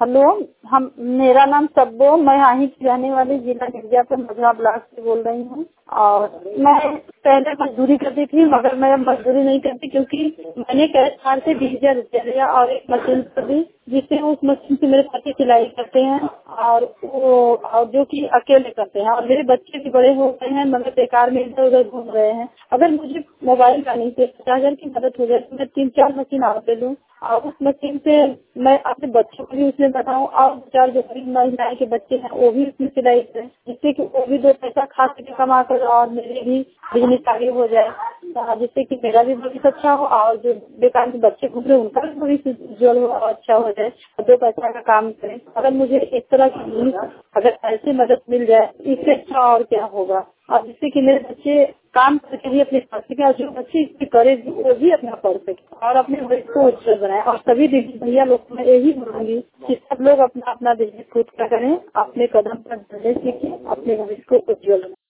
Hello. हम मेरा नाम सब्बो, मैं यहाँ की रहने वाली जिला मिर्जापुर मझवा ब्लॉक से बोल रही हूँ। और मैं पहले मजदूरी करती थी, मगर मैं अब मजदूरी नहीं करती क्योंकि मैंने कई साल से 20,000 लिया और एक मशीन पर दी, जिससे उस मशीन से मेरे पति सिलाई करते हैं और जो कि अकेले करते हैं। और मेरे बच्चे भी बड़े हो गए हैं, मगर बेकार में इधर उधर घूम रहे हैं। अगर मुझे मोबाइल का नहीं से 50,000 की मदद हो जाए तो मैं 3-4 मशीन और ले लूँ और उस मशीन से मैं अपने बच्चों को भी उसमें बताऊँ और 4 जो गरीब महिलाएं के बच्चे हैं वो भी उसमें सिलाई करें, जिससे कि वो भी 2 पैसा खा सके कमा कर और मेरे भी बिजनेस आगे हो जाए, जिससे कि मेरा भी भविष्य अच्छा हो और जो बेकार के बच्चे घूम रहे उनका भी भविष्य उज्जवल हो और अच्छा हो जाए और 2 पैसा का काम करें। अगर मुझे इस तरह की अगर ऐसी मदद मिल जाए इससे अच्छा और क्या होगा, और जिससे कि मेरे बच्चे काम करके भी अपने पढ़ सके और जो बच्चे इससे करे वो भी अपना पढ़ सके और अपने भविष्य को उज्जवल बनाए। और सभी दीदी भैया लोग को मैं यही बोलूंगी कि सब लोग अपना अपना बिजनेस खुद का करें, अपने कदम पर चलने सीखें, अपने भविष्य को उज्जवल बनाए।